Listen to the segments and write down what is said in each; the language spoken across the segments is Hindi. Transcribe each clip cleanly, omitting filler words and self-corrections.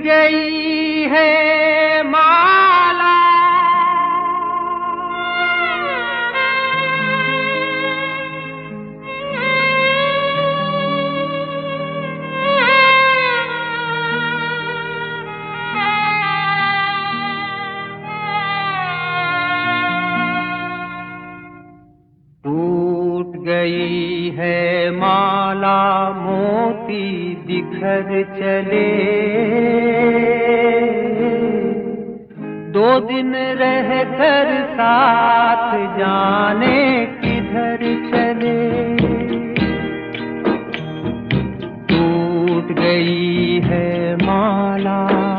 गई है माला, टूट गई है माला, मोती बिखर चले। 2 दिन रह कर साथ जाने किधर चले। टूट गई है माला,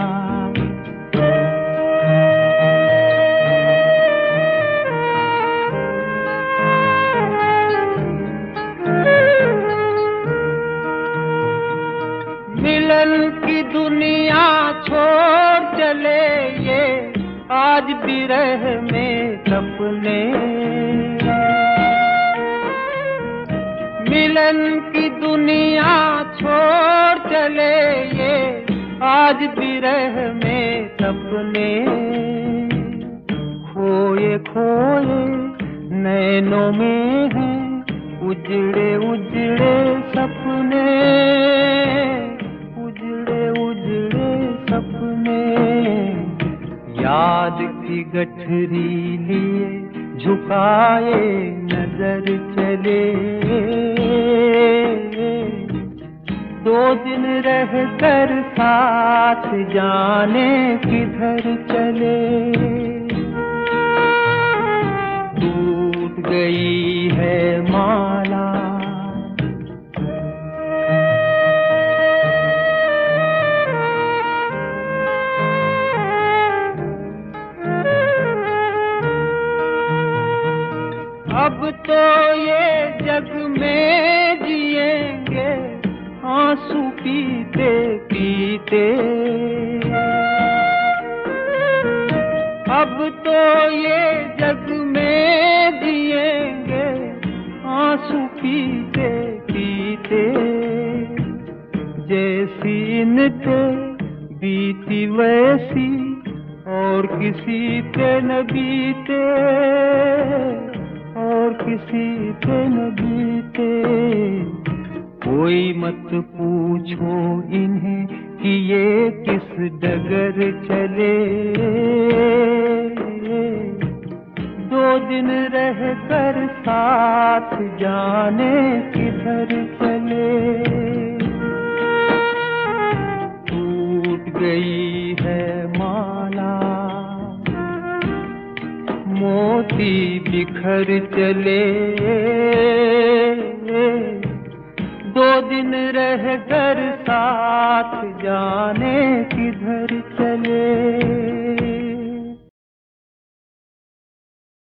मिलन की दुनिया छोड़ चले ये आज बिरह में सपने। मिलन की दुनिया छोड़ चले ये आज बिरह में सपने। खोए खोए नैनों में हैं उजड़े उजड़े सपने, उजड़े उजड़े सपने। याद की गठरी लिए झुकाए नजर चले। 2 दिन रह कर साथ जाने किधर चले। टूट गई है माला, अब तो ये जग में जिएंगे आंसू पीते पीते। अब तो ये जग में जिएंगे आंसू पीते पीते। जैसी इन पे बीती वैसी और किसी पे न बीते, और किसी पे न बीते। कोई मत पूछो इन्हें कि ये किस डगर चले। 2 दिन रह कर साथ जाने किधर चले। टूट गई है माला, मोती बिखर चले। 2 दिन रह कर साथ जाने किधर चले।